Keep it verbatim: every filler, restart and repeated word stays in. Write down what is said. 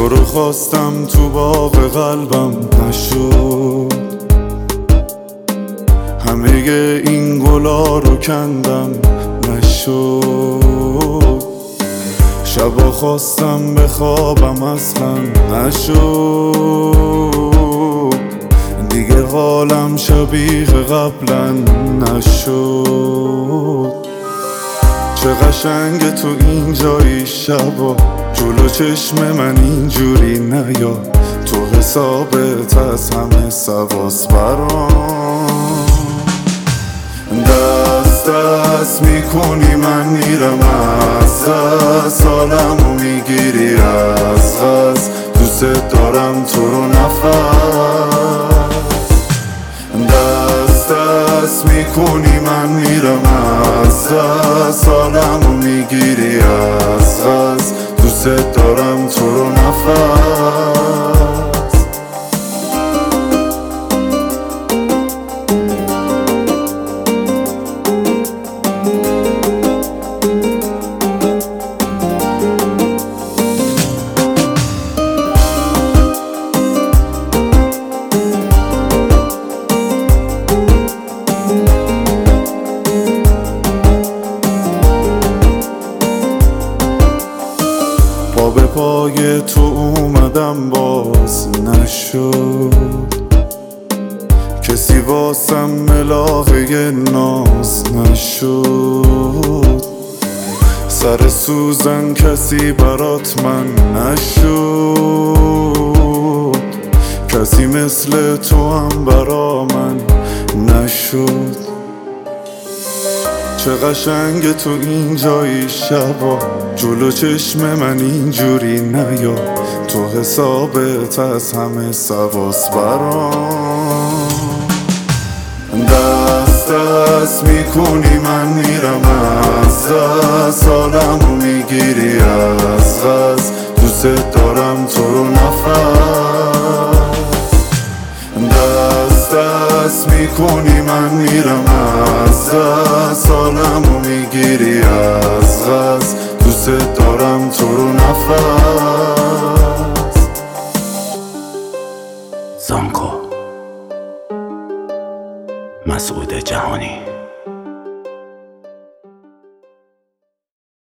تو رو خواستم تو باغ قلبم نشد، همه این گلا رو کندم نشد، شبا خواستم بخوابم اصلا نشد، دیگه حالم شبیه قبلا نشد. چه قشنگه تو این جایی شبا، جلو چشم من اینجوری نیا، تو حسابت از همه سواس برام. دست دست میکنی من میرم از دست، حالمو میگیری از غز، دوست دارم تو رو نفس. دست دست میکنی من میرم از دست، حالمو میگیری از غز، دوست دارم تو رو نفس. پا به پای تو اومدم باز نشد، کسی واسم ملاقه ناز نشد، سر سوزن کسی برات من نشد، کسی مثل تو هم برا من نشد. چه قشنگه تو این جایی شبا، جلو چشم من اینجوری نیا، تو حسابت از همه سواس برام. دست دست میکنی من میرم از دست، حالمو میگیری از غز، دوست دارم تو رو نفس. دست دست میکنی من میرم